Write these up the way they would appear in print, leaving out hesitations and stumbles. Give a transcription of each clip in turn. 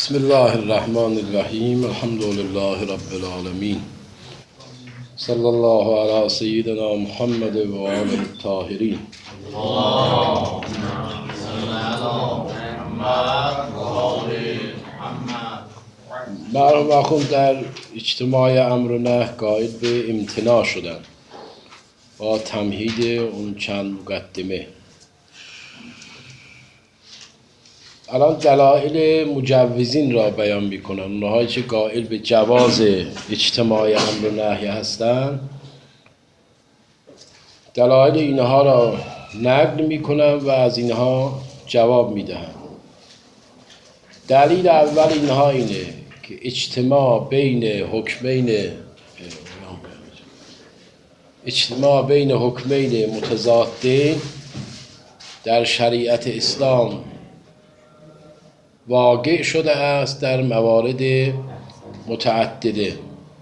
بسم الله الرحمن الرحیم الحمد لله رب العالمین صلی الله علی سیدنا محمد و آله الطاهرین. مرحوم آخوند در اجتماع امر و نهی قائل به امتناع شدن با تمهید اون چند مقدمه. الان دلایل مجوزین را بیان میکنن، اونهایی که قائل به جواز اجتماع امر و نهی هستند. دلایل اینها را نقل میکنن و از اینها جواب میدهن. دلیل اول اینها اینه که اجتماع بین حکمین متضادین در شریعت اسلام واقع شده است در موارد متعدده.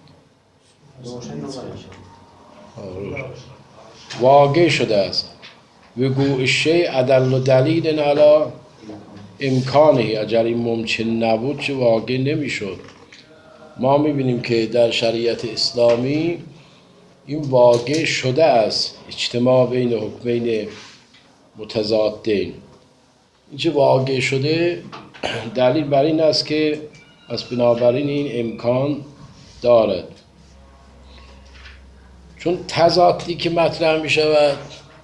واقع شده است. وقوع الشیء ادل دلیل علی امکانه. اگر این ممکن نبود چه واقع نمیشد. ما میبینیم که در شریعت اسلامی این واقع شده است، اجتماع بین حکمین متضادین. این چه واقع شده دلیل بر این است که پس بنابراین این امکان دارد. چون تضادی که مطرح می شود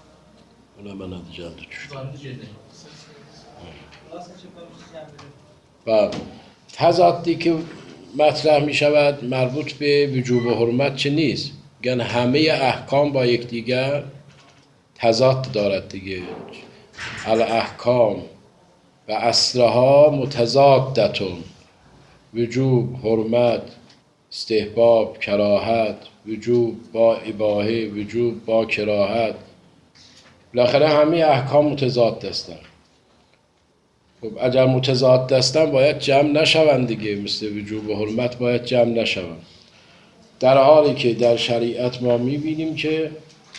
تضادی که مطرح می شود مربوط به وجوب و حرمت چه نیست. میگن همه احکام با یکدیگر تضاد دارد دیگه. الاحکام و اصلها متضادتون. وجوب، حرمت، استحباب، کراهت، وجوب با اباحه، وجوب با کراهت، بالاخره همه احکام متضاد هستند. خب اگر متضاد هستند باید جمع نشوند دیگه، مثل وجوب و حرمت باید جمع نشوند. در حالی که در شریعت ما میبینیم که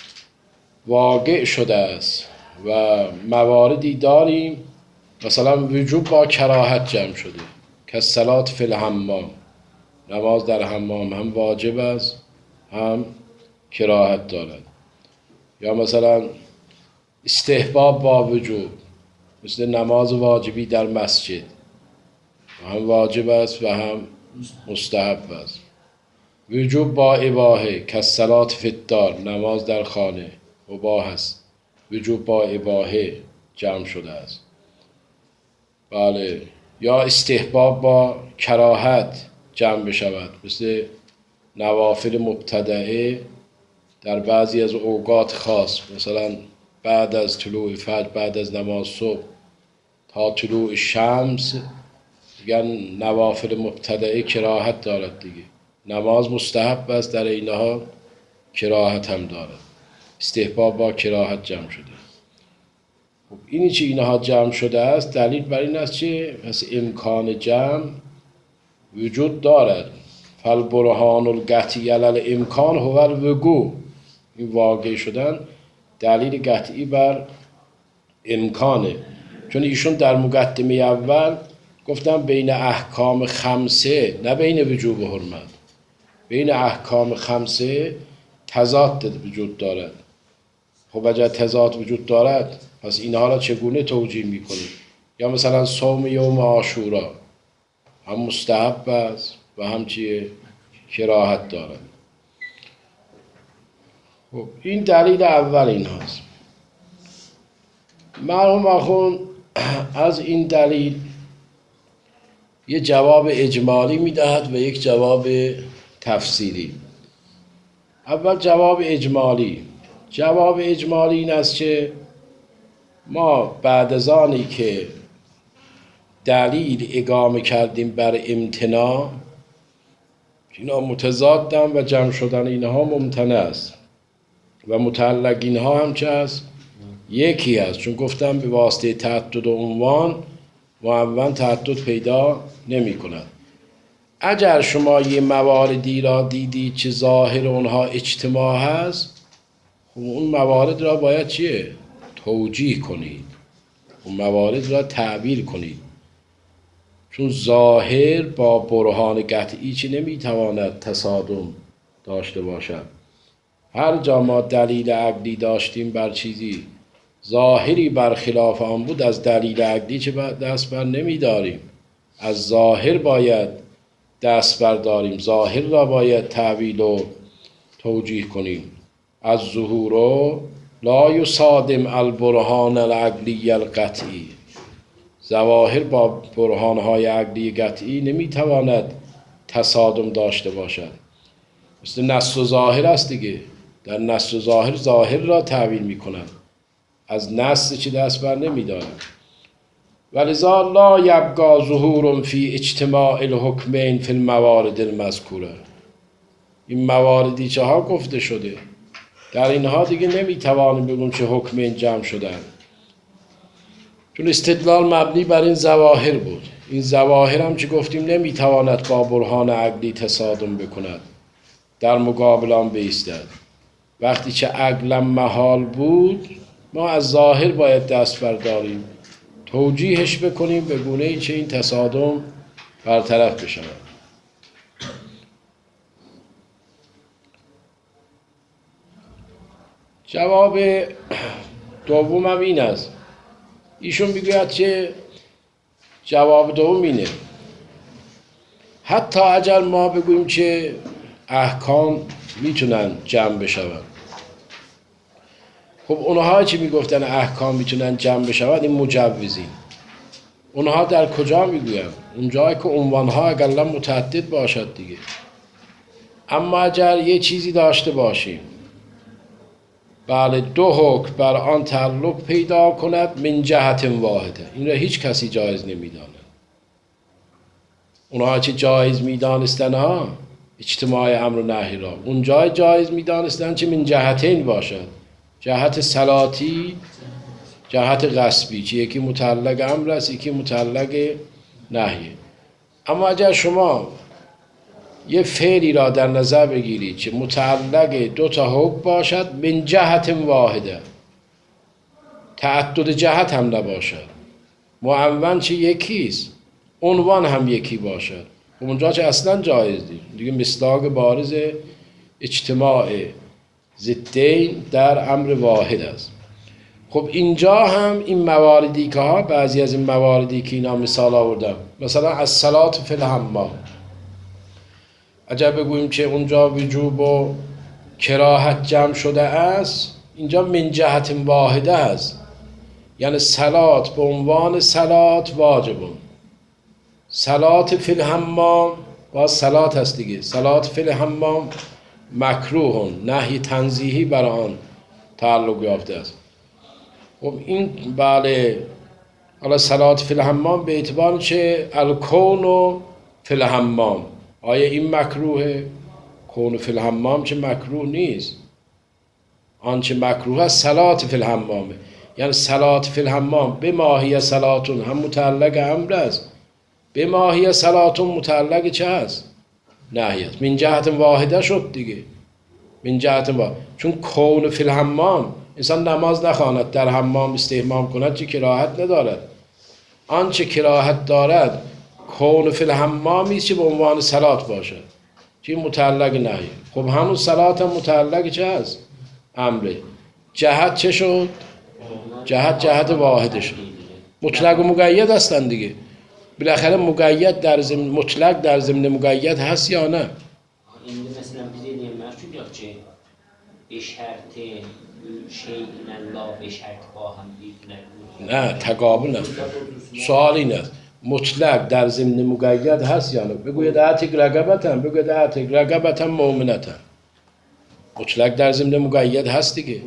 واقع شده است و مواردی داریم مثلا وجوب با کراهت جمع شده که الصلاة فی الحمام، نماز در حمام هم واجب است هم کراهت دارد. یا مثلا استحباب با وجوب، مثل نماز واجبی در مسجد هم واجب است و هم مستحب است. وجوب با اباحه که الصلاة فی الدار، نماز در خانه مباح است. وجوب با اباحه جمع شده است. بله. یا استحباب با کراهت جمع بشود، مثل نوافل مبتدعه در بعضی از اوقات خاص، مثلا بعد از طلوع فجر، بعد از نماز صبح تا طلوع شمس، میگن نوافل مبتدعه کراهت دارد دیگه. نماز مستحب است، در این حال کراهت هم دارد. استحباب با کراهت جمع شده. خب اینی چه اینها جمع شده است دلیل بر این است که پس امکان جمع وجود دارد. فالبرهان القطعی علی الامکان هو الوقوع. این واقع شدن دلیل قطعی بر امکانه. چون ایشون در مقدمه اول گفتم بین احکام خمسه، نه بین وجوب و حرمت، بین احکام خمسه تضاد وجود دارد. خب اگر تضاد وجود دارد پس اینها را چگونه توجیه میکنید؟ یا مثلا صوم یوم عاشورا هم مستحب است و هم چیه؟ کراهت دارد. خب این دلیل اول این هست. مرحوم آخوند از این دلیل یه جواب اجمالی میدهد و یک جواب تفصیلی. اول جواب اجمالی. جواب اجمالی این است که ما بعد از آنی که دلیل اقامه کردیم بر امتناع، اینا متضادن و جمع شدن اینها ممتنع است و متعلق اینها هم چه است؟ یکی است. چون گفتم به واسطه تعدد عنوان معون تعدد پیدا نمی کند. اگر شما یه مواردی را دیدید که ظاهر اونها اجتماع هست، خب اون موارد را باید چیه؟ توجیه کنید. اون موارد را تعبیر کنید. چون ظاهر با برهان قطعی چی نمیتواند تصادم داشته باشد. هر جا ما دلیل عقلی داشتیم بر چیزی ظاهری برخلاف آن بود، از دلیل عقلی چه دست بر نمیداریم، از ظاهر باید دست برداریم، ظاهر را باید تعویل و توجیه کنیم. از ظهور لا یصادم البرهان العقلی القطعی، ظواهر با برهانهای عقلی قطعی نمیتواند تصادم داشته باشد. مثل نص و ظاهر است دیگه، در نص و ظاهر ظاهر را تعویل میکنند، از نص چی دست بر نمیدارند. ولذا لا یبقى ظهور فی اجتماع الحکمین فی الموارد المذکوره. این مواردی چه ها گفته شده، در اینها دیگه نمیتوانیم بگیم چه حکمین جمع شدن، چون استدلال مبنی بر این ظواهر بود. این ظواهر هم چه گفتیم نمیتواند با برهان عقلی تصادم بکند، در مقابل آن بایستد. وقتی که عقلا محال بود، ما از ظاهر باید دست برداریم، توجیهش بکنیم به گونه‌ای که این تصادم برطرف بشود. جواب دوم هم این است. ایشون میگوید که جواب دوم اینه، حتی اگر ما بگوییم که احکام میتونن جمع بشون، خب اونها چی میگفتن احکام میتونن جمع بشون؟ این مجوزین. اونها در کجا میگوین؟ اونجایی که عنوانها اقلا متعدد باشد دیگه. اما اگر یه چیزی داشته باشیم بله دو حکم بر آن تعلق پیدا کند من جهت واحده، این را هیچ کسی جایز نمیداند. اونها چه جایز میدانستن ها؟ اجتماع امر و نهی را اونجا جایز میدانستن چه من جهتین باشد، جهت صلاتی، جهت غصبی، چه یکی متعلق امر است یکی متعلق نهی. اما اگر شما یه فعلی را در نظر بگیرید که متعلق دو تا حکم باشد من جهت واحده، تعدد جهت هم نباشد، معنون چه یکیست، عنوان هم یکی باشد، اونجا چه اصلا جایز دیگه مصداق بارز اجتماع ضدین در امر واحد است. خب اینجا هم این مواردی که ها، بعضی از این مواردی که اینا مثال آوردم، مثلا از صلات فی الحمام، اگر بگوییم که اونجا وجوب و کراهت جمع شده است، اینجا من جهت واحده است، یعنی صلات به عنوان صلات واجبون، صلات فی الحمام باز صلات هست دیگه، صلات فی الحمام مکروهون، نهی تنزیهی بر آن تعلق یافته است. خب این بله، حالا صلات فی الحمام به اعتبار چه الکون و فی الحمام، آیا این مکروهه؟ کون فی الحمام چه مکروه نیست، آنچه مکروه است صلات فی الحمامه، یعنی صلات فی الحمام به ماهی صلاتون هم متعلق امر است، به ماهی صلاتون متعلق چه است؟ نهی است. من جهت واحده شد دیگه، من جهت واحده، چون کون فی الحمام انسان نماز نخواند در حمام استحمام کند چه کراهت ندارد، آنچه کراهت دارد کون فی الحمامی است که به عنوان صلات باشد، چه متعلق نهی. خب همون صلات هم متعلق چه است؟ امره. جهت چه شد؟ جهت واحده شد. مطلق و مقید هستن دیگه، بالاخره مقید در ضمن مطلق در ضمن مقید هست یا نه؟ این مثلا بیزینی مشروط یا چه به شرط شیء لا به شرط با هم دیگر نه تقابل نه. سوال این است مطلق در ضمن مقید هست یا نه؟ بگوید اعتق رقبتن، بگوید اعتق رقبتن مؤمنتن، مطلق در ضمن مقید هست دیگه.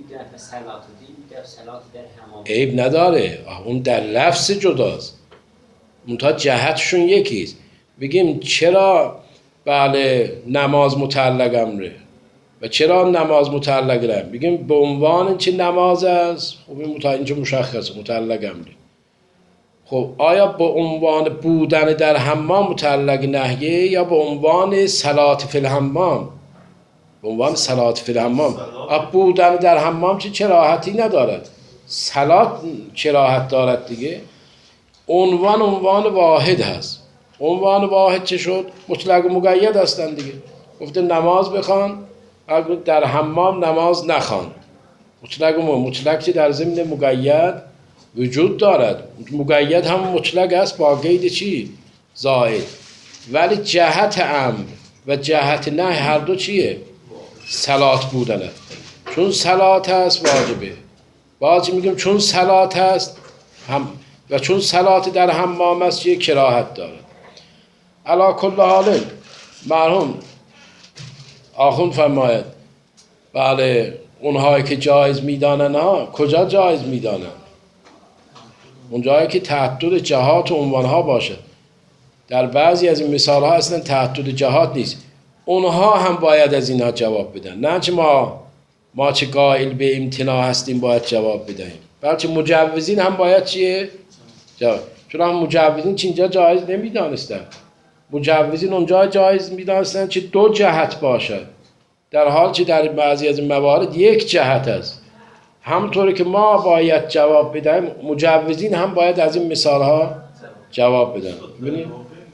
عیب نداره، اون در لفظ جداست، منتها جهتشون یکیست. بگیم چرا بله نماز متعلق امره و چرا نماز متعلق رم، بگیم به عنوان چه نماز است، خب این مشخصه متعلق امره. خب آیا به عنوان بودن در حمام متعلق نهیه یا به عنوان صلات فی الحمام؟ به عنوان صلات فی الحمام. بودن در حمام چه کراهتی ندارد، صلات کراهت دارد دیگه. عنوان واحد هست. عنوان واحد چه شد؟ مطلق و مقید هستن دیگه. گفته نماز بخوان، در حمام نماز نخوان. مطلق که در ضمن مقید وجود دارد. مقید هم مطلق است با قید چی؟ زائد. ولی جهت امر و جهت نهی هر دو چیه؟ صلات بودنه. چون صلات هست واجبه. واجب میگم چون صلات هست هم و چون صلات در حمام است یه کراهت داره. علا کل حال مرحوم آخوند فرماید بله اونهایی که جایز میدانن ها کجا جایز میدانن؟ اونجایی که تعدد جهات و عنوانها باشه. در بعضی از این مثال ها اصلا تعدد جهات نیست. اونها هم باید از اینها جواب بدن. نه چه ما چه قائل به امتناع هستیم باید جواب بدهیم، بلکه مجوزین هم باید چیه؟ جواب. چون هم مجوزین چه اینجا جایز نمیدانستن. مجوزین اونجا جایز میدانستن چه دو جهت باشد، در حال که در بعضی از این موارد یک جهت است. همطوری که ما باید جواب بدهیم مجوزین هم باید از این مثال ها جواب بدن. ببینید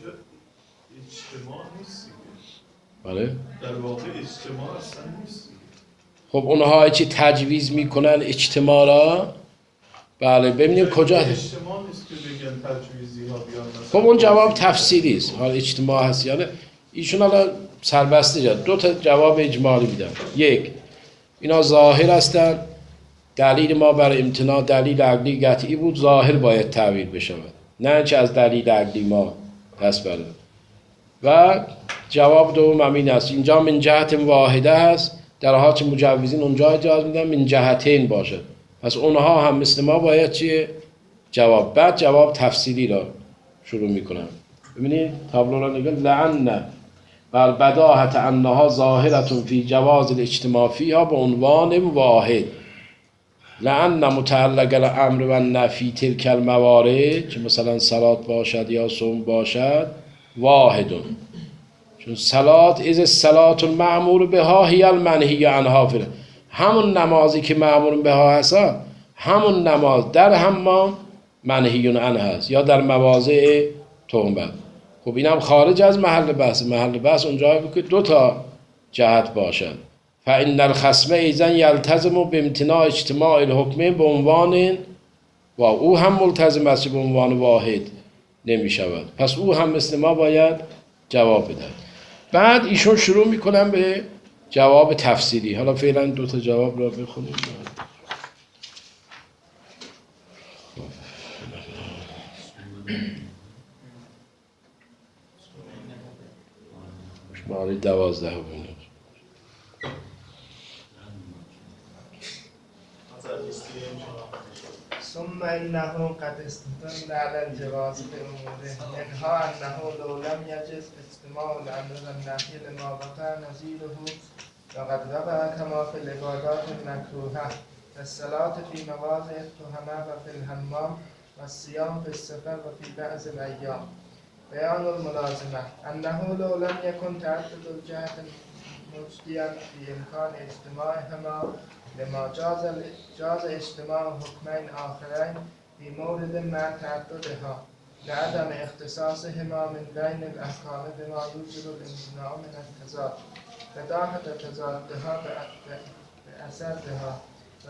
بله در واقع اجتماع اصلا نیست. خب اونهایی که تجویز میکنن اجتماع را بله ببینیم کجا اجتماع نیست که بگن تجویزی ها بیان. خب اون جواب تفصیلی است. حالا اجتماع هست یا نه ایشون حالا سربسته جد دو تا جواب اجمالی میدن. یک، اینا ظاهر هستن، دلیل ما بر امتناع دلیل عقلی قطعی بود، ظاهر باید تعبیر بشود، نه چه از دلیل عقلی ما دست برده. و جواب دوم همین است، اینجا من جهت واحده است، در حالی که مجوزین اونجا اجازه میدن من جهتین باشد. پس اونها هم مثل ما باید چیه؟ جواب. بعد جواب تفصیلی را شروع میکنن. ببینید تابلو را نگاه. لعن بر بداهت انها ظاهرتون فی جواز الاجتماع فیها به عنوان واحد. لعن متعلق الامر و نفی تلک الموارد که مثلا صلات باشد یا صوم باشد واحدون. چون صلات از الصلات المأمور بها هی المنهی عنها فیه. همون نمازی که مأمور بها هست همون نماز در حمام منهی عنه هست یا در مواضع تهمت. خب اینم خارج از محل بحث. محل بحث اونجایی بود که دو تا جهت باشد. فإن الخصم ایضا یلتزم بامتناع اجتماع الحکمین به عنوان و او هم ملتزم است به عنوان واحد نمی شود. پس او هم مثل ما باید جواب بده. بعد ایشون شروع میکنن به جواب تفصیلی. حالا فعلا دو تا جواب را بخونیم. شماره 12 ببینید. ثم انه قد استدل على الجواز بأموره منها انه لو لم يجز استماع الامر والنهي لما وقع نظيره وقد وقع كما في العبادات المكروهه الصلاة في مواضع التهمة وفي الحمام والصيام في السفر وفي بعض الايام. بيان الملازمة أنه لو لم يكن تعدد الجهة مجديا في إمكان اجتماعهما لما جاز اجتماع حكمين آخرين في مورد مع تعددها لعدم اختصاصهما من بين الأحكام بما يوجب الامتناع من التضاد بداهة تضادها بأسرها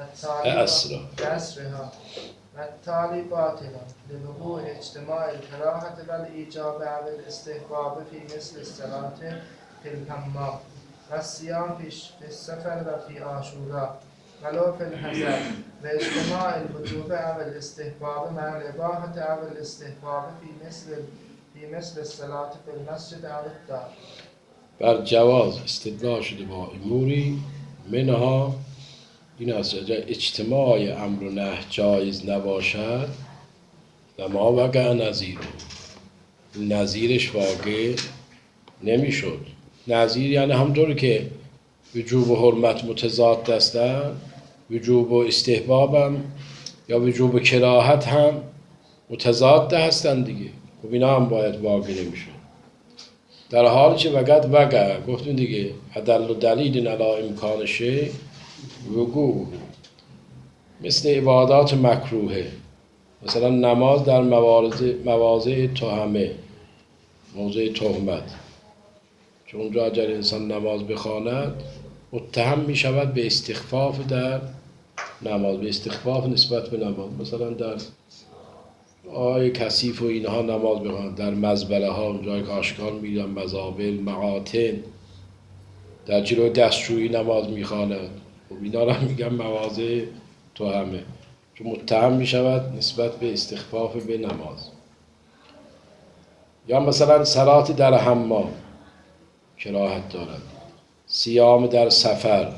والتالي باطلا لوقوع اجتماع الكراهة والإيجاب أو الاستحباب في مثل الصلاة في الحمام والصيام في السفر وفي عاشوراء ولو في الحضر واجتماع الوجوب أو الاستحباب مع الإباحة أو الاستحباب في مثل الصلاة في المسجد أو الدار. بر جواز استدلال شده با اموری منها این است اجتماع امر و نهی جایز نباشد و ما وقع نظیر نظیرش واقع نمیشد. نظیر یعنی همطور که وجوب و حرمت متضاد هستند وجوب و استحباب هم یا وجوب و کراهت هم متضاد هستند دیگه. خب اینا هم باید واقع نمیشد. در حالی که وقع گفتیم دیگه ادل و دلیل علی امکان شیء وقوع مثل عبادات مکروهه مثلا نماز در مواضع تهمه، موضع تهمت، چون اونجا اگر انسان نماز بخواند متهم می شود به استخفاف در نماز، به استخفاف نسبت به نماز. مثلا در آی کثیف و اینها نماز بخواند، در مزبله ها اونجایی که آشکار میدن، مزابل، مقاطن، در جلوی دستشویی نماز میخواند، خب اینا را میگن مواضع تهمه، چون متهم میشود نسبت به استخفاف به نماز. یا مثلا صلات در حمام کراهت دارد. صیام در سفر،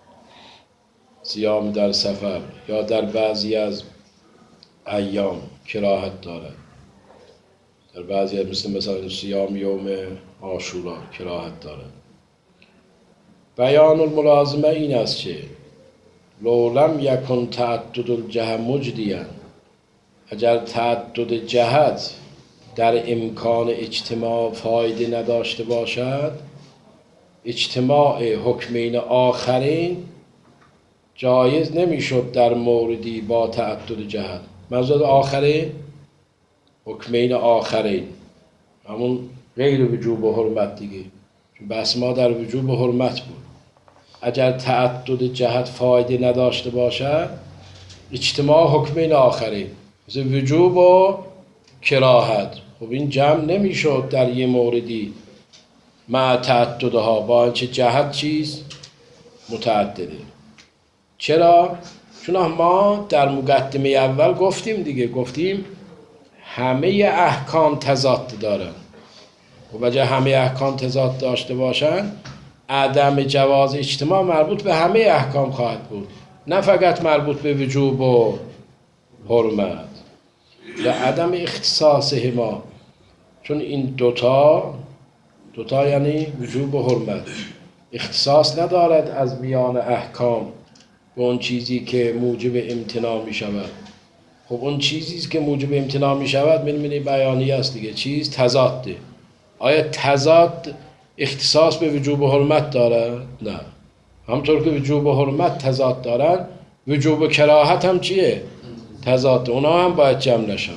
صیام در سفر یا در بعضی از ایام کراهت دارد. در بعضی از مثلا صیام یوم عاشورا کراهت دارد. بیان الملازمه این است که لو لم یکن تعدد الجهه مجدیا، اگر تعدد جهت در امکان اجتماع فایده نداشته باشد، اجتماع حکمین آخرین جایز نمیشد در موردی با تعدد جهت. منظور آخرین حکمین آخرین همون غیر وجوب و حرمت دیگه، چون بحث ما در وجوب و حرمت بود. اگر تعدد جهت فایده نداشته باشد، اجتماع حکمین آخرین مثل وجوب و کراهت، خب این جمع نمیشد در یه موردی مع تعددها، با اینکه جهت چیز متعدده. چرا؟ چون ما در مقدمه اول گفتیم دیگه، گفتیم همه احکام تضاد دارن و وجه همه احکام تضاد داشته باشن، عدم جواز اجتماع مربوط به همه احکام خواهد بود، نه فقط مربوط به وجوب و حرمت یا عدم اختصاصهما، چون این دوتا یعنی وجوب و حرمت اختصاص ندارد از میان احکام به اون چیزی که موجب امتناع می شود. خب اون چیزی که موجب امتناع می شود من بیانی است دیگه، چیز تضاده. آیا تضاد اختصاص به وجوب و حرمت دارد؟ نه. همطور که وجوب و حرمت تضاد دارن، وجوب و کراهت هم چیه؟ تضاد. اونا هم باید جمع نشن.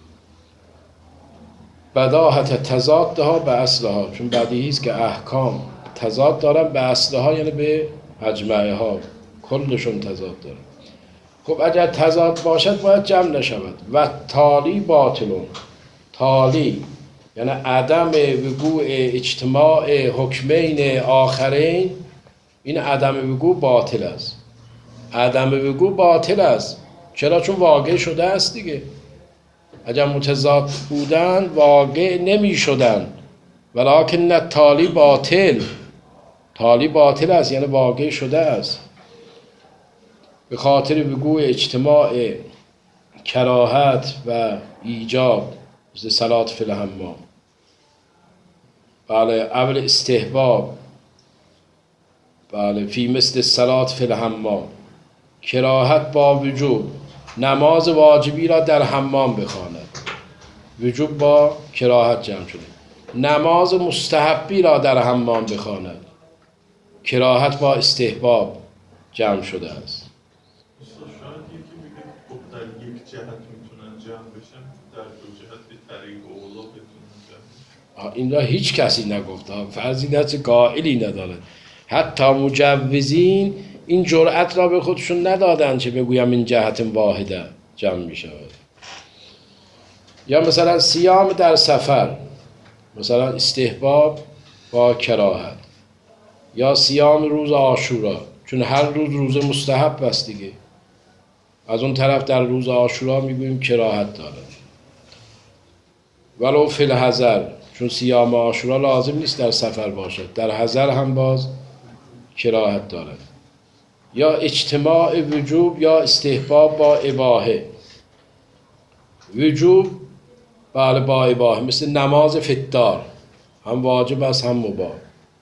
بداهت تضادها به اصلها، چون بدیهی است که احکام تضاد دارن به اصلها، یعنی به مجمعه ها کلشون تضاد دارن. خب اگر تضاد باشد باید جمع نشود. و تالی باطلون، تالی یعنی عدم وقوع اجتماع حکمین آخرین، این عدم وقوع باطل است. عدم وقوع باطل است. چرا؟ چون واقع شده است دیگه. اگر متضاد بودن واقع نمی شدن، ولکن تالی باطل، تالی باطل است یعنی واقع شده است به خاطر وقوع اجتماع کراهت و ایجاب، مثل صلات فی الحمام، بله، اول استحباب، بله، فی مثل صلات فی الحمام، کراهت با وجوب، نماز واجبی را در حمام بخواند، وجوب با کراهت جمع شده. نماز مستحبی را در حمام بخواند، کراهت با استحباب جمع شده است. شاید یکی بگه خب در یک جهت میتونن جمع بشن، در دو جهت به طریق اولا بتونن جمع. این را هیچ کسی نگفت، فرضیت قائلی ندارد. حتی مجوزین این جرأت را به خودشون ندادن که بگویم این جهت واحده جمع می شود. یا مثلا صیام در سفر، مثلا استحباب با کراهت، یا صیام روز عاشورا، چون هر روز مستحب است دیگه، از اون طرف در روز عاشورا میگوییم کراهت دارد. ولو فی الحضر، چون صیام عاشورا لازم نیست در سفر باشد، در حضر هم باز کراهت دارد. یا اجتماع وجوب یا استحباب با اباحه، وجوب بله با اباحه، مثل نماز فی الدار هم واجب است هم مباح.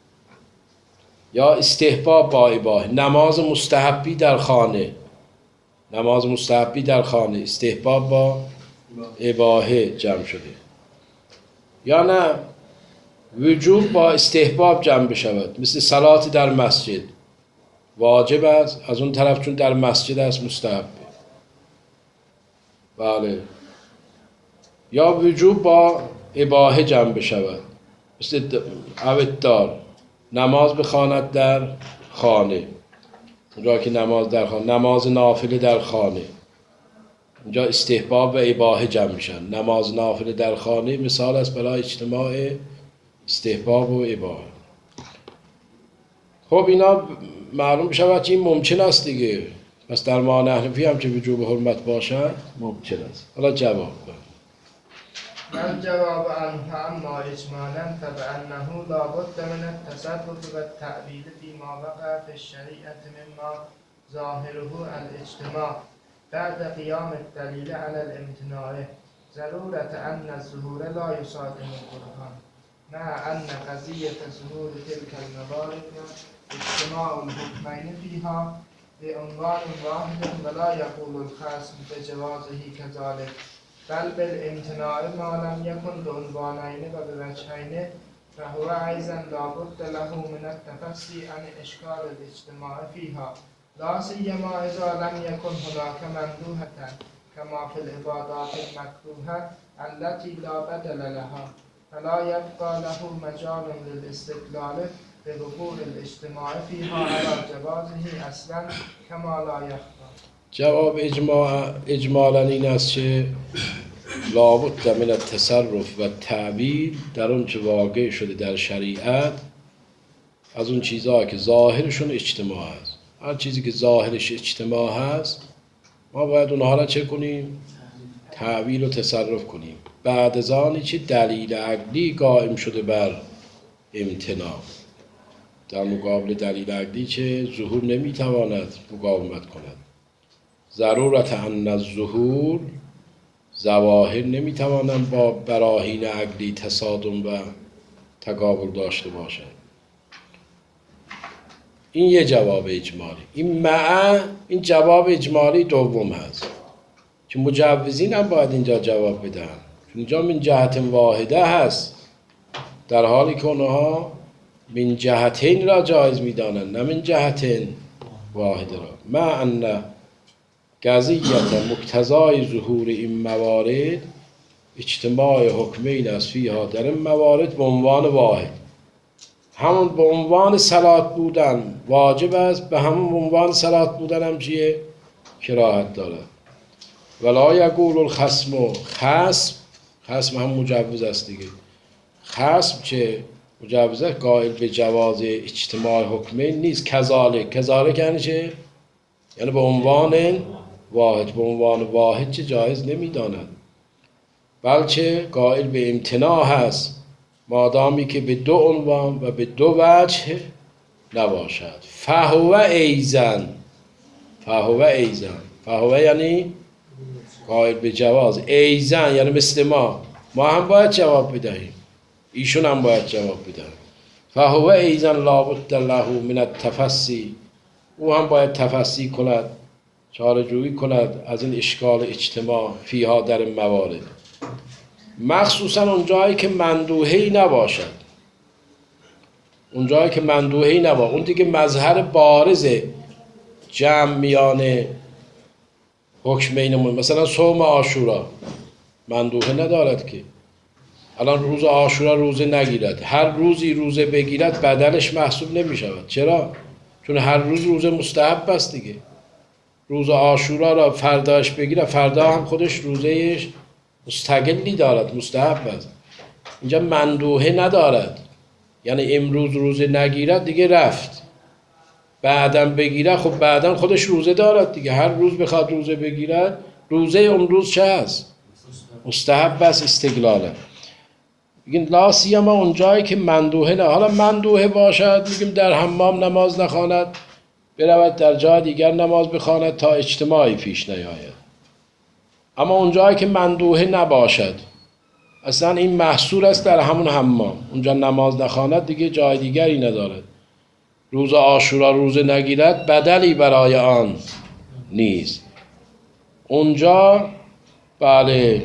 یا استحباب با اباحه، نماز مستحبی در خانه، نماز مستحبی در خانه، استحباب با اباحه جمع شده. یا نه وجوب با استحباب جمع بشود، مثل صلات در مسجد، واجب است، از اون طرف چون در مسجد است مستحب. بله، یا وجوب با اباحه جمع بشود، مثل اوتار نماز بخواند در خانه، اونجا که نماز در خانه، نماز نافله در خانه، اینجا استحباب و اباحه جمع میشن. نماز نافله در خانه مثال است برای اجتماع استحباب و اباحه. خب اینا معلوم بشود که این ممکن است دیگه، پس در ما نحنفی هم که وجوب حرمت باشد ممکن است. حالا جواب الجواب عنه اما اجمالا فبأنه لا بد من التصرف والتأويل فيما وقع في الشريعة مما ظاهره الاجتماع بعد قيام الدليل على الامتناع ضرورة أن الظهور لا يصادم البرهان مع أن قضية ظهور تلك الموارد اجتماع الحكمين فيها بعنوان واحد ولا يقول الخصم بجوازه كذلك بل بالامتناع ما لم يكن بعنوانين وبوجهين فهو أيضا لا بد له من التفصي عن إشكال الاجتماع فيها لا سيما إذا لم يكن هناك مندوحة كما في العبادات المكروهة التي لا بدل لها فلا يبقى له مجال للاستدلال بوقوع الاجتماع فيها على جوازه اصلا كما لا يخفى. جواب اجمالا این است که لابد من التصرف و تعبیر در اون چه واقع شده در شریعت از اون چیزها که ظاهرشون اجتماع است. هر چیزی که ظاهرش اجتماع هست ما باید اونها را چه کنیم؟ تعبیر و تصرف کنیم. بعد از آنی که دلیل عقلی قائم شده بر امتناع، در مقابل دلیل عقلی که ظهور نمیتواند مقاومت کند. ضرورت ان الظهور، ظواهر نمیتوانند با براهین عقلی تصادم و تقابل داشته باشند. این یه جواب اجمالی. این جواب اجمالی دوم هست که مجوزین هم باید اینجا جواب بدن، اینجا من جهت واحده هست، در حالی که اونها من جهتین را جایز میدانند نه من جهتین واحده را. مع ان قضیت مقتضای ظهور این موارد اجتماع حکمین است فیها، در این موارد به عنوان واحد، همون به عنوان صلات بودن واجب است، به همون عنوان صلات بودن هم چیه؟ کراهت دارد. ولا یقول الخصم، خصم هم مجوز است دیگه. خصم چه مجوز است؟ قائل به جواز اجتماع حکمین نیست. کذالک یعنی چه؟ یعنی به عنوان واحد، به عنوان واحد چه جایز نمیداند، بلکه قائل به امتناع هست مادامی که به دو عنوان و به دو وجه نباشد. فهو ایزن، فهو یعنی قائل به جواز، ایزن یعنی مثل ما هم باید جواب بدهیم، ایشون هم باید جواب بدهیم. فهو ایزن لابد له من التفصی، او هم باید تفصیل کند، چاره جویی کند از این اشکال اجتماع فیها در این موارد، مخصوصا اونجایی که مندوحه‌ای نباشد. اونجایی که مندوحه‌ای نباشد، اون دیگه مظهر بارز جمع میان حکمین، مثلا صوم عاشورا مندوحه ندارد که الان روز عاشورا روزه نگیرد، هر روزی روزه بگیرد بدلش محسوب نمی شود. چرا؟ چون هر روز روزه مستحب است دیگه. روز عاشورا را فرداش بگیرد، فردا هم خودش روزهش مستقلی دارد، مستحب است. اینجا مندوحه ندارد، یعنی امروز روزه نگیرد دیگه رفت، بعدم بگیرد خب بعدم خودش روزه دارد دیگه. هر روز بخواد روزه بگیرد، روزه اون روز چه هست؟ مستحب است، استقلاله. میگیم لا سیما اونجایی که مندوحه نه. حالا مندوحه باشد میگیم در حمام نماز نخواند، برود در جای دیگر نماز بخواند تا اجتماعی پیش نیاید. اما اونجایی که مندوحه نباشد، اصلا این محصور است در همون حمام، اونجا نماز نخواند دیگه جای دیگری ندارد. روز عاشورا روزه نگیرد بدلی برای آن نیست. اونجا بله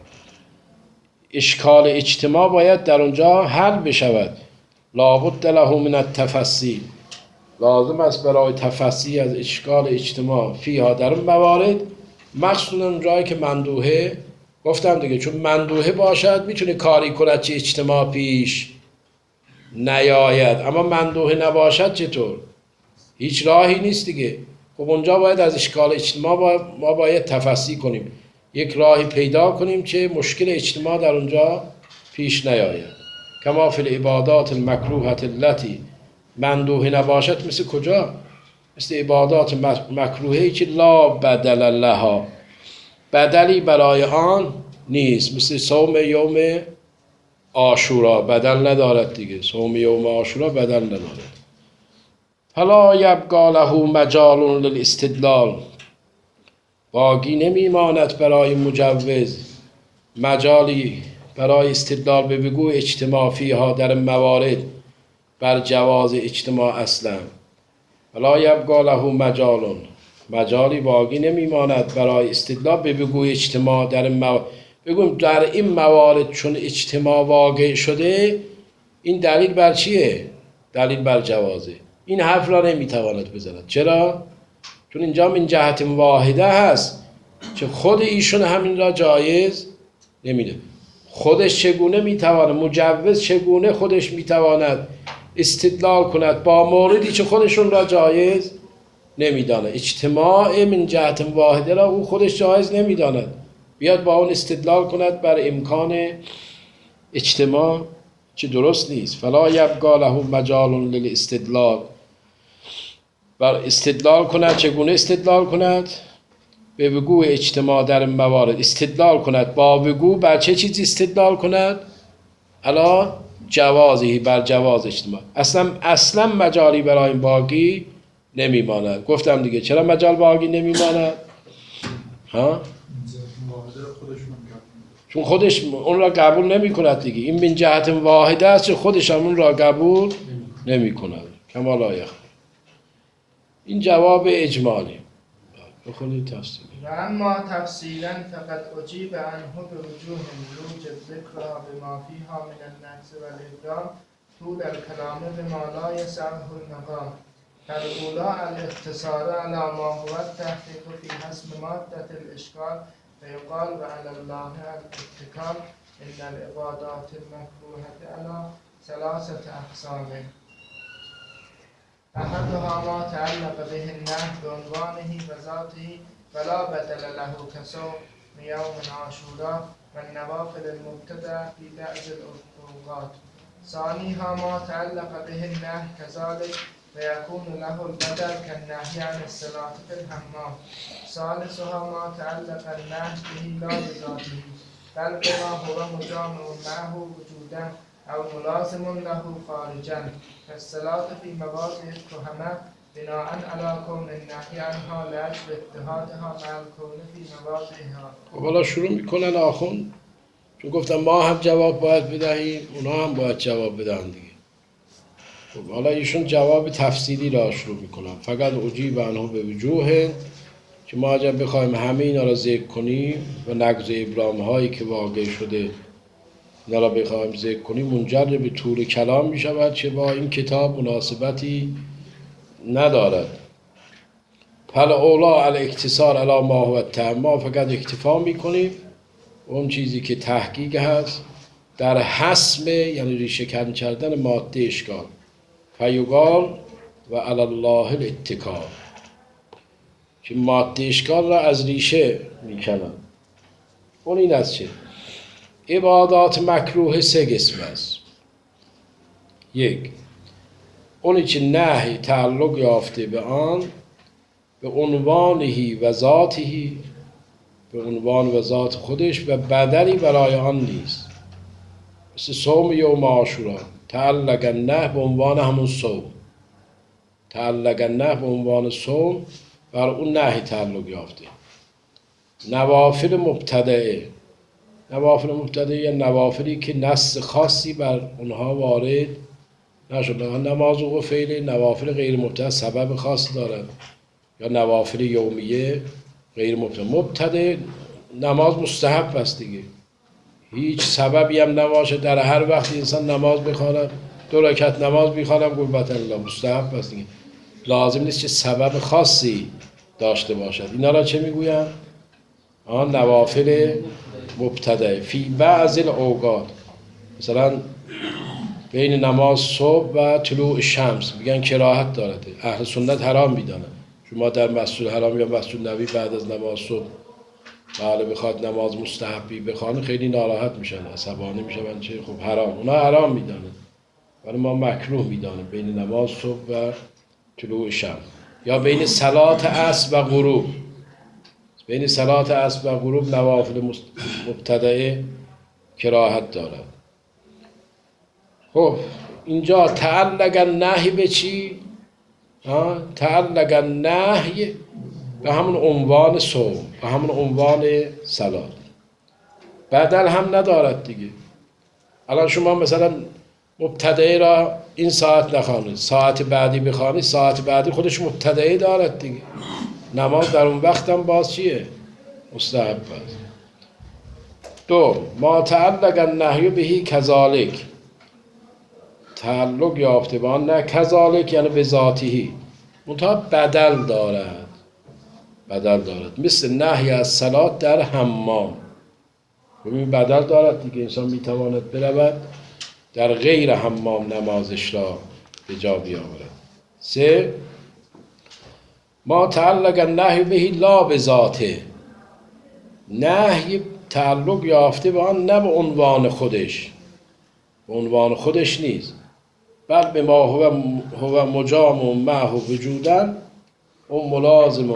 اشکال اجتماع باید در اونجا حل بشود. لابد له من التفصیل، لازم است برای تفصیل از اشکال اجتماع فیها در اون موارد مخصوصا اون جایی که مندوحه، گفتم دیگه چون مندوحه باشد میتونه کاری کند چه اجتماع پیش نیاید، اما مندوحه نباشد چطور؟ هیچ راهی نیست دیگه. خب اونجا باید از اشکال اجتماع ما باید تفصیل کنیم، یک راهی پیدا کنیم که مشکل اجتماع در اونجا پیش نیاید. کما فی العبادات المکروهة التي مندوحه نباشد، مثل کجا؟ مثل عبادات مکروهی که لا بدل لها، بدلی برای آن نیست، مثل صوم یوم عاشورا بدل ندارد دیگه، صوم یوم عاشورا بدل ندارد. فلا یبقی له مجال للاستدلال، باقی نمیماند برای مجوز مجالی برای استدلال به بگو اجتماع فیها در موارد بر جواز اجتماع اصلا. فلا یبقی له مجال، مجالی باقی نمیماند برای استدلال به بگو اجتماع در موارد، بگویم در این موارد چون اجتماع واقع شده، این دلیل بر چیه؟ دلیل بر جوازه. این حرف را نمیتواند بزند. چرا؟ چون اینجا من جهت واحده هست که خود ایشون همین را جایز نمیده. خودش چگونه میتواند، مجوز چگونه خودش میتواند استدلال کند با موردی که خودشون را جایز نمیدانه؟ اجتماع من جهت واحده را او خودش جایز نمیداند، بیاد با اون استدلال کند بر امکان اجتماع که درست نیست. فلا یبقی له مجال للاستدلال، بر استدلال کند. چگونه استدلال کند؟ به بگو اجتماع در موارد استدلال کند، با بگو بر چه چیزی استدلال کند؟ الا جوازی، بر جواز اجتماع. اصلا مجالی برای این باقی نمیماند. گفتم دیگه چرا مجال باقی نمیماند؟ ها؟ چون خودش اون را قبول نمی کند دیگه. این من جهت واحده است که خودش هم اون را قبول نمی کند. کما لا یخفی. این جواب اجمالی. بخونید تفصیلی. و اما تفصیلا فقط اجیب عنه به وجوه یوجب ذکرها بما فیها من النقص و الابدال طول الکلام بما لا یسعه المقام. فالاولی الاختصار على ما هو التحقیق فی حسم مادة الاشکال فیقال و علی الله الاتکال ان العبادات المکروهة على ثلاثة اقسام. احدها ما تعلق به النهي بعنوانه وذاته ولا بدل له كصوم يوم عاشوراء والنوافل المبتدأ في بعض الأوقات. ثانيها ما تعلق به النهي كذلك ويكون له البدل كالنهي عن الصلاة في الحمام. ثالثها ما تعلق النهي به لا بذاته بل بما هو مجامع معه وجودا او ملازم له خارجا كالصلاة في مواضع التهمة بناء على كون النهي عنها لاجل اتحادها مع الكون في مواضعها. خب حالا شروع میکنن آخوند، چون گفتم ما هم جواب باید بدهیم، اونا هم باید جواب بدن دیگه. خب حالا ایشون جواب تفصیلی را شروع میکنن. فقط اجیب عنه به وجوه، که ما اگر بخوایم همه اینا را ذکر کنیم و نقض ابرام هایی که واقع شده اینا را بخوایم ذکر کنیم، منجر به طول کلام می شود که با این کتاب مناسبتی ندارد. پل اولا الاکتصار علی ما هو التهم، ما فقط اکتفا می کنیم اون چیزی که تحقیق هست در حسم، یعنی ریشه کن کردن ماده اشکال. فیقال و علی الله الاتکال، که ماده اشکال را از ریشه می کنن. اون این است چه؟ عبادات مکروه سه قسم است. یک، اونی که نهی تعلق یافته به آن به عنوانهی و ذاتهی، به عنوان و ذات خودش و بدلی برای آن نیست. مثل صوم یوم عاشورا، تعلق النهی به عنوان همون صوم، تعلق النهی به عنوان صوم بر اون نهی تعلق یافته. نوافل مبتدعه، نوافل مبتدعه یا نوافلی که نص خاصی بر اونها وارد نشده، نماز و فعل. نوافل غیر مبتدع سبب خاص دارد، یا نوافل یومیه غیر مبتدع. مبتدع نماز مستحب است دیگه، هیچ سببی هم نباشه در هر وقت انسان نماز بخواند، 2 رکعت نماز بخوانم قربت الله، مستحب است دیگه، لازم نیست که سبب خاصی داشته باشد. اینا را چه میگویم؟ نوافل مبتدعه فی بعض الاوقات، مثلا بین نماز صبح و طلوع شمس میگن کراهت دارد. اهل سنت حرام میدانن. شما در مسجد حرام یا مسجد نبی بعد از نماز صبح بله بخواد نماز مستحبی بخوانه خیلی ناراحت میشن، عصبانی میشن، چه خب حرام، اونا حرام میدانن ولی ما مکروه میدانیم بین نماز صبح و طلوع شمس. یا بین صلات عصر و غروب، بین صلات عصر و غروب نوافل مبتدعه کراهت دارد. خب اینجا تعلق النهی به چی؟ تعلق النهی به همون عنوان صوم، به همون عنوان صلات. بدل هم ندارد دیگه. الان شما مثلا مبتدعه را این ساعت نخوانید، ساعت بعدی بخوانید، ساعت بعدی خودش مبتدعه دارد دیگه. نماز در اون وقت هم باز چیه؟ مستحب است. دو، ما تعلق النهی بهی کذالک، تعلق یافته با آن نه کذالک یعنی به ذاتهی، منتها بدل دارد، بدل دارد، مثل نهی از صلات در حمام. ببین بدل دارد دیگه، انسان میتواند برود در غیر حمام نمازش را به جا بیاورد. سه، ما تعلق النهی بهی لا به ذاته، نهی تعلق یافته به آن نه به عنوان خودش، به عنوان خودش نیست، بل به ما هو مجام معه وجودن و ملازم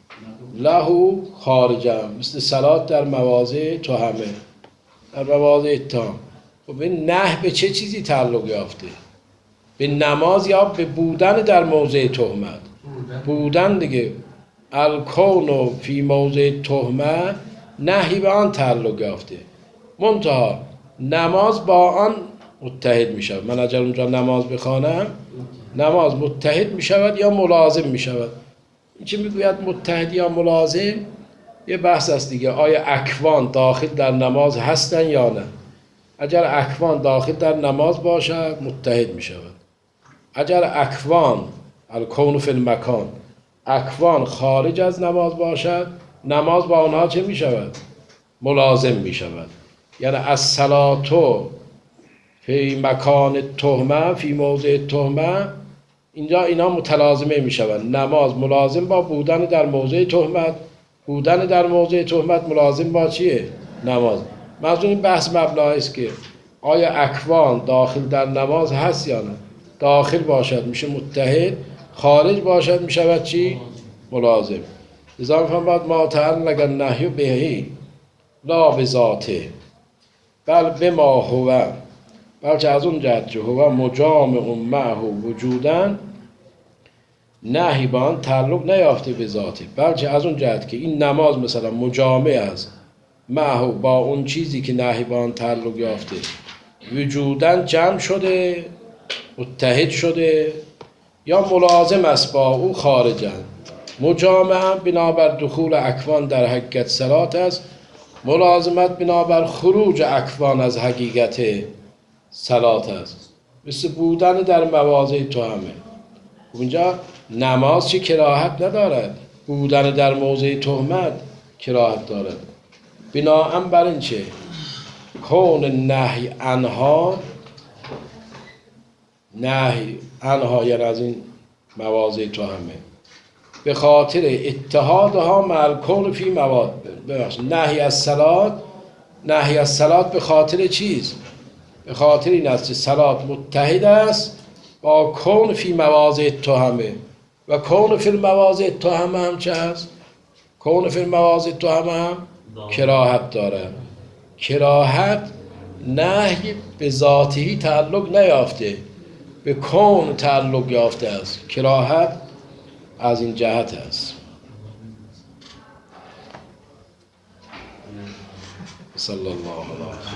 له خارجا، مثل صلات در مواضع تهمه، در مواضع اتهام. خب این نه به چه چیزی تعلق یافته؟ به نماز یا به بودن در موضع تهمت؟ بودن دیگه. الکون فی موضع تهمه نهی به آن تعلق یافته، منتها نماز با آن متحد می شود. من اگر اونجا نماز بخوانم نماز متحد می شود یا ملازم می شود. این چه میگوید متحد یا ملازم؟ یه بحث است دیگه. آیا اکوان داخل در نماز هستن یا نه؟ اگر اکوان داخل در نماز باشد متحد می شود. اگر اکوان الکون فی المکان، اکوان خارج از نماز باشد، نماز با آنها چه می شود؟ ملازم می شود. یعنی از صلاتو فی مکان تهمه، فی موضع تهمه، اینجا اینا متلازمه می شود. نماز ملازم با بودن در موضع تهمت، بودن در موضع تهمت ملازم با چیه؟ نماز. منظور این بحث مبنایی است که آیا اکوان داخل در نماز هست یا نه؟ داخل باشد میشه متحد، خارج باشد می شود چی؟ ملازم. لذا میفهم باید ما تعلق النهی بهی لا به ذاته بل بما هو، بلکه از اون جهت که هو مجامع معه وجودن، نهی با آن تعلق نیافته به ذاته، بلکه از اون جهت که این نماز مثلا مجامع است معه با اون چیزی که نهی با آن تعلق یافته، وجودن جمع شده، متحد شده، یا ملازم است با او خارجا. مجامع هم بنابر دخول اکوان در حقیقت صلات است، ملازمت بنابر خروج اکوان از حقیقت صلات است، مثل بودن در مواضع تهمه. اونجا نماز چه کراهت ندارد، بودن در موضع تهمت کراهت دارد. بناهن بر این چه کون نهی عنها، نهی عنها یعنی از این مواضع تهمه، به خاطر اتحادها مع الکون فی مواد، نهی از صلات، نهی از صلات به خاطر چیز؟ به خاطر این است که صلات متحد است با کون فی مواضع تهمه، و کون فی المواضع تهمه هم چه است؟ کون فی المواضع تهمه هم کراهت داره. کراهت نهی به ذاتی تعلق نیافته، به کون تعلق یافته است. کراهت از این جهت است. صلی الله علیه